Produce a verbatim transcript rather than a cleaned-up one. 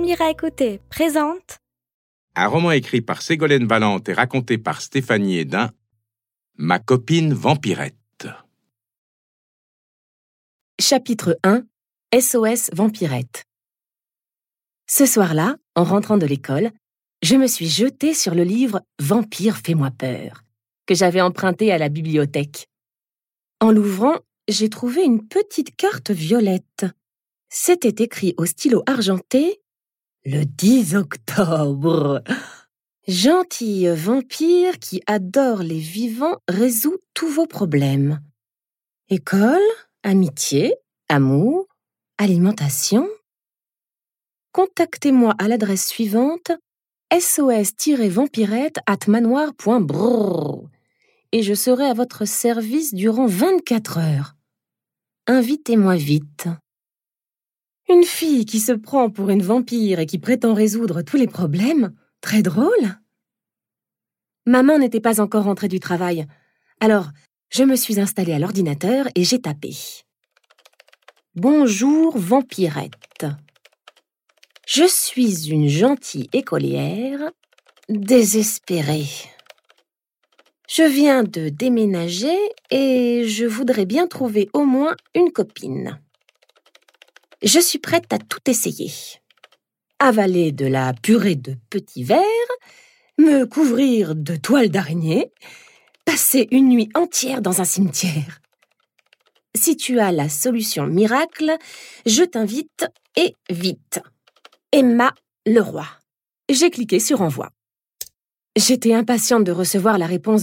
Amira Écouté présente Un roman écrit par Ségolène Valente et raconté par Stéphanie Hédin, Ma copine vampirette. Chapitre un. S O S Vampirette. Ce soir-là, en rentrant de l'école, je me suis jetée sur le livre « Vampire, fais-moi peur » que j'avais emprunté à la bibliothèque. En l'ouvrant, j'ai trouvé une petite carte violette. C'était écrit au stylo argenté « Le dix octobre ». Gentille vampire qui adore les vivants résout tous vos problèmes. École, amitié, amour, alimentation. Contactez-moi à l'adresse suivante sos-vampirette arobase manoir point brrr et je serai à votre service durant vingt-quatre heures. Invitez-moi vite. Une fille qui se prend pour une vampire et qui prétend résoudre tous les problèmes, très drôle. Maman n'était pas encore rentrée du travail, alors je me suis installée à l'ordinateur et j'ai tapé. Bonjour vampirette. Je suis une gentille écolière, désespérée. Je viens de déménager et je voudrais bien trouver au moins une copine. Je suis prête à tout essayer. Avaler de la purée de petits vers, me couvrir de toiles d'araignée, passer une nuit entière dans un cimetière. Si tu as la solution miracle, je t'invite et vite. Emma Leroy. J'ai cliqué sur envoi. J'étais impatiente de recevoir la réponse